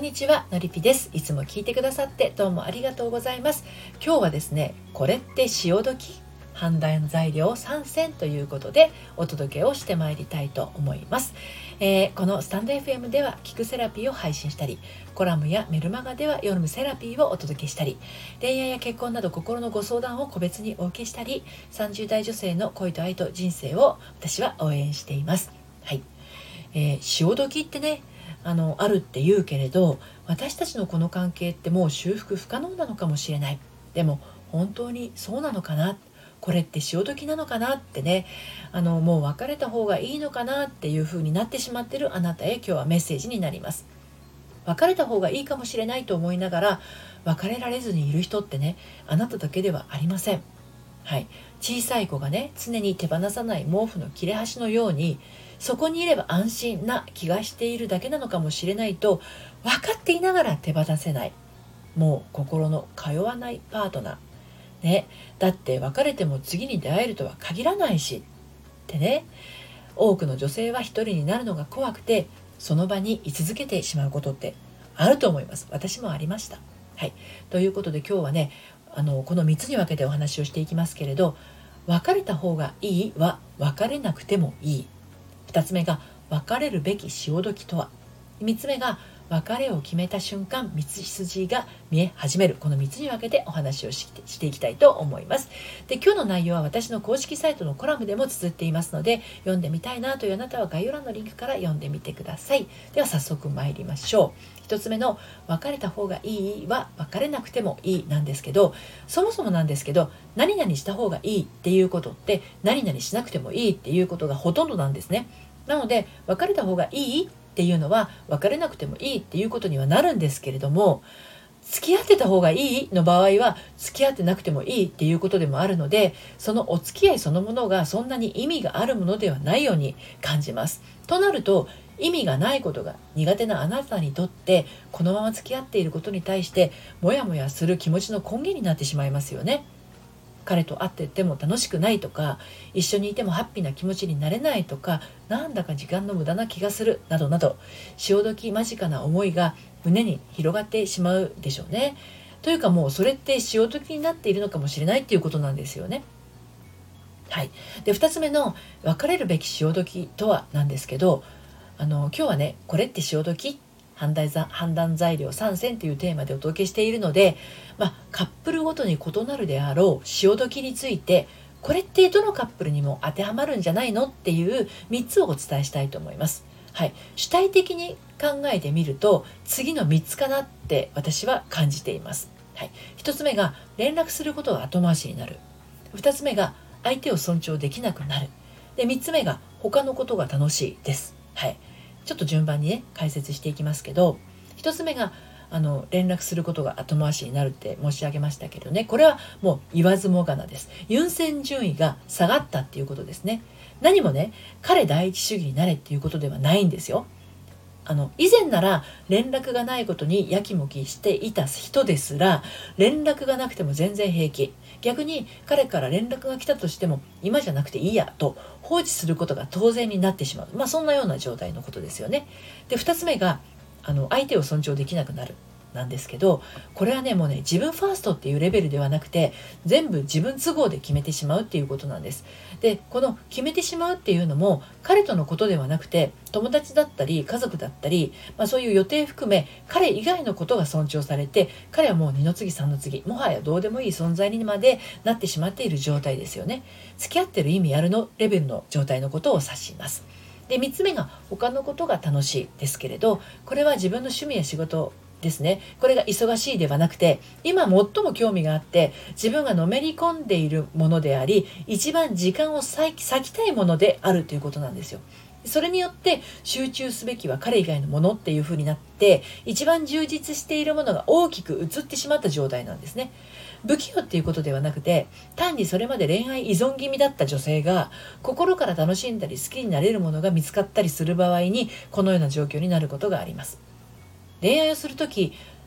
にちは、のりぴです。いつも聞いてくださってどうもありがとうございます。今日はですね、これって潮時？判断材料参戦ということでお届けをしてまいりたいと思います。このスタンド FM では聞くセラピーを配信したり、コラムやメルマガでは読むセラピーをお届けしたり、恋愛や結婚など心のご相談を個別にお受けしたり、30代女性の恋と愛と人生を私は応援しています。はい。潮時ってね、あるって言うけれど、私たちのこの関係ってもう修復不可能なのかもしれない。でも本当にそうなのかな、これって潮時なのかなってね、もう別れた方がいいのかなっていう風になってしまってるあなたへ今日はメッセージになります。別れた方がいいかもしれないと思いながら別れられずにいる人ってね、あなただけではありません。はい、小さい子がね、常に手放さない毛布の切れ端のように、そこにいれば安心な気がしているだけなのかもしれないと分かっていながら手放せない、もう心の通わないパートナーね。だって別れても次に出会えるとは限らないしってね、多くの女性は一人になるのが怖くてその場に居続けてしまうことってあると思います。私もありました。はい、ということで今日はね、この3つに分けてお話をしていきますけれど、別れた方がいいは別れなくてもいい。2つ目が別れるべき潮時とは。3つ目が別れを決めた瞬間道筋が見え始める。この3つに分けてお話をしていきたいと思います。で、今日の内容は私の公式サイトのコラムでも綴っていますので、読んでみたいなというあなたは概要欄のリンクから読んでみてください。では早速参りましょう。1つ目の別れた方がいいは別れなくてもいいなんですけど、そもそもなんですけど、何々した方がいいっていうことって何々しなくてもいいっていうことがほとんどなんですね。なので別れた方がいいっていうのは別れなくてもいいっていうことにはなるんですけれども、付き合ってた方がいいの場合は付き合ってなくてもいいっていうことでもあるので、そのお付き合いそのものがそんなに意味があるものではないように感じます。となると、意味がないことが苦手なあなたにとってこのまま付き合っていることに対してモヤモヤする気持ちの根源になってしまいますよね。彼と会ってても楽しくないとか、一緒にいてもハッピーな気持ちになれないとか、なんだか時間の無駄な気がするなどなど、潮時間近な思いが胸に広がってしまうでしょうね。というか、もうそれって潮時になっているのかもしれないっていうことなんですよね。はい。で、2つ目の別れるべき潮時とはなんですけど、今日はね、これって潮時判断材料3選というテーマでお届けしているので、カップルごとに異なるであろう潮時について、これってどのカップルにも当てはまるんじゃないのっていう3つをお伝えしたいと思います。はい、主体的に考えてみると次の3つかなって私は感じています。はい、1つ目が連絡することが後回しになる。2つ目が相手を尊重できなくなる。で、3つ目が他のことが楽しいです。はい、ちょっと順番にね解説していきますけど、1つ目が連絡することが後回しになるって申し上げましたけどね、これはもう言わずもがなです。優先順位が下がったっていうことですね。何もね、彼第一主義になれっていうことではないんですよ。以前なら連絡がないことにやきもきしていた人ですら、連絡がなくても全然平気。逆に彼から連絡が来たとしても今じゃなくていいやと放置することが当然になってしまう、そんなような状態のことですよね。で、2つ目が相手を尊重できなくなるなんですけど、これはね、もうね、自分ファーストっていうレベルではなくて全部自分都合で決めてしまうっていうことなんです。で、この決めてしまうっていうのも彼とのことではなくて友達だったり家族だったり、そういう予定含め彼以外のことが尊重されて、彼はもう二の次三の次、もはやどうでもいい存在にまでなってしまっている状態ですよね。付き合ってる意味あるのレベルの状態のことを指します。で、3つ目が他のことが楽しいですけれど、これは自分の趣味や仕事ですね。これが忙しいではなくて、今最も興味があって自分がのめり込んでいるものであり、一番時間を割きたいものであるということなんですよ。それによって集中すべきは彼以外のものっていう風になって、一番充実しているものが大きく移ってしまった状態なんですね。不器用っていうことではなくて、単にそれまで恋愛依存気味だった女性が心から楽しんだり好きになれるものが見つかったりする場合にこのような状況になることがあります。恋愛をするとき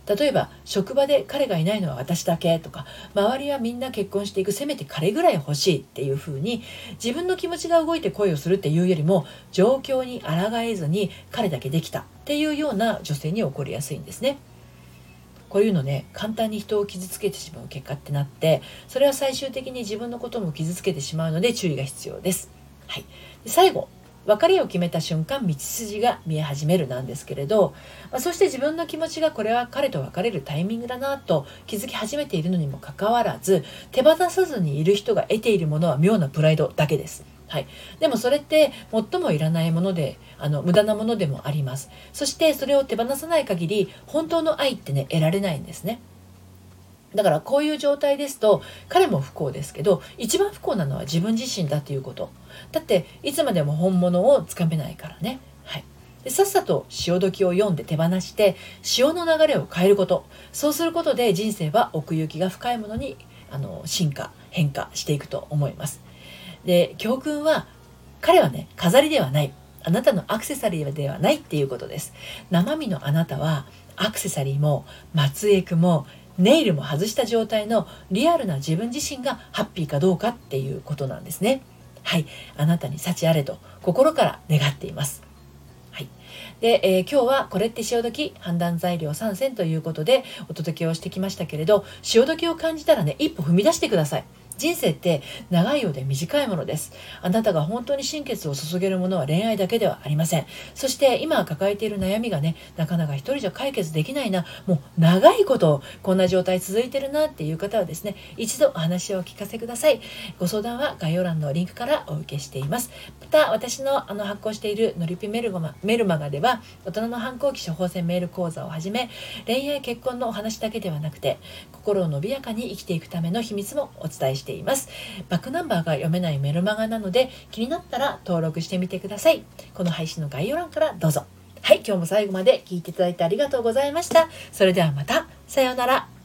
例えば職場で彼がいないのは私だけとか、周りはみんな結婚していく、せめて彼ぐらい欲しいっていう風に自分の気持ちが動いて恋をするっていうよりも、状況に抗えずに彼だけできたっていうような女性に起こりやすいんですね。こういうのね、簡単に人を傷つけてしまう結果ってなって、それは最終的に自分のことも傷つけてしまうので注意が必要です。はい、で最後、別れを決めた瞬間道筋が見え始めるなんですけれど、そして自分の気持ちがこれは彼と別れるタイミングだなと気づき始めているのにもかかわらず、手放さずにいる人が得ているものは妙なプライドだけです。はい、でもそれって最もいらないもので、無駄なものでもあります。そしてそれを手放さない限り本当の愛ってね、得られないんですね。だからこういう状態ですと、彼も不幸ですけど、一番不幸なのは自分自身だということ。だっていつまでも本物をつかめないからね。はい、でさっさと潮時を読んで手放して潮の流れを変えること、そうすることで人生は奥行きが深いものに進化変化していくと思います。で、教訓は、彼はね、飾りではない、あなたのアクセサリーではないっていうことです。生身のあなたはアクセサリーも松エクもネイルも外した状態のリアルな自分自身がハッピーかどうかっていうことなんですね。はい、あなたに幸あれと心から願っています。はい、で、今日はこれって潮時判断材料3選ということでお届けをしてきましたけれど、潮時を感じたらね、一歩踏み出してください。人生って長いようで短いものです。あなたが本当に心血を注げるものは恋愛だけではありません。そして今抱えている悩みがね、なかなか一人じゃ解決できないな、もう長いことこんな状態続いてるなっていう方はですね、一度お話をお聞かせください。ご相談は概要欄のリンクからお受けしています。また私の発行しているのりぴメルマガでは、大人の反抗期処方箋メール講座をはじめ、恋愛結婚のお話だけではなくて、心を伸びやかに生きていくための秘密もお伝えしています。バックナンバーが読めないメルマガなので、気になったら登録してみてください。この配信の概要欄からどうぞ。はい、今日も最後まで聞いていただいてありがとうございました。それではまた、さようなら。